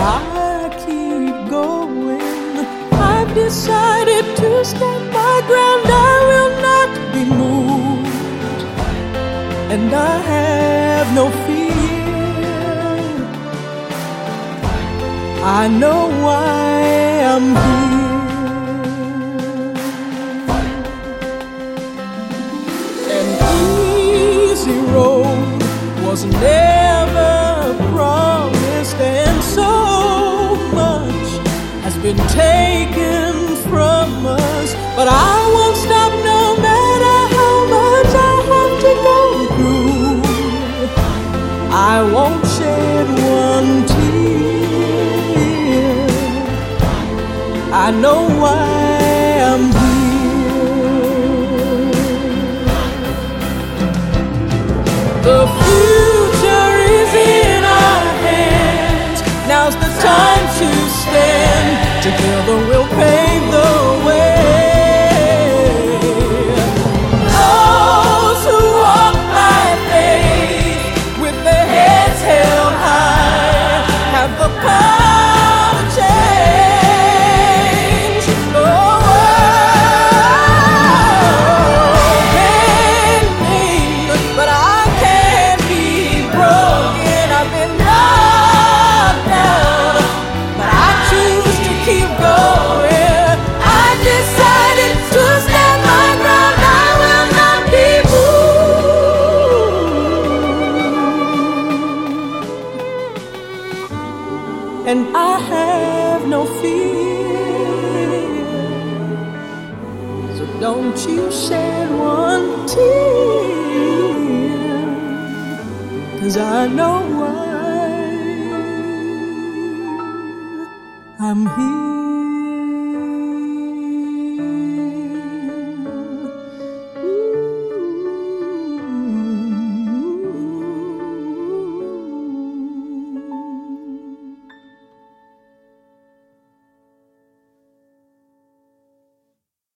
I keep going. I've decided to stand my ground. I will not be moved, and I have no fear. I know why I'm here. An easy road was never promised, and so much has been taken from us. But I won't stop no matter how much I have to go through. I won't shed one tear. I know why I'm here. The future is in our hands. Now's the time to stand. Together we'll pave the way. Those who walk by faith with their heads held high have the power to change the world. But I can't be broken. I've been knocked down, but I choose to keep going. I decided to stand my ground. I will not be moved, and I have no fear. So don't you shed one tear, 'cause I know why I'm here.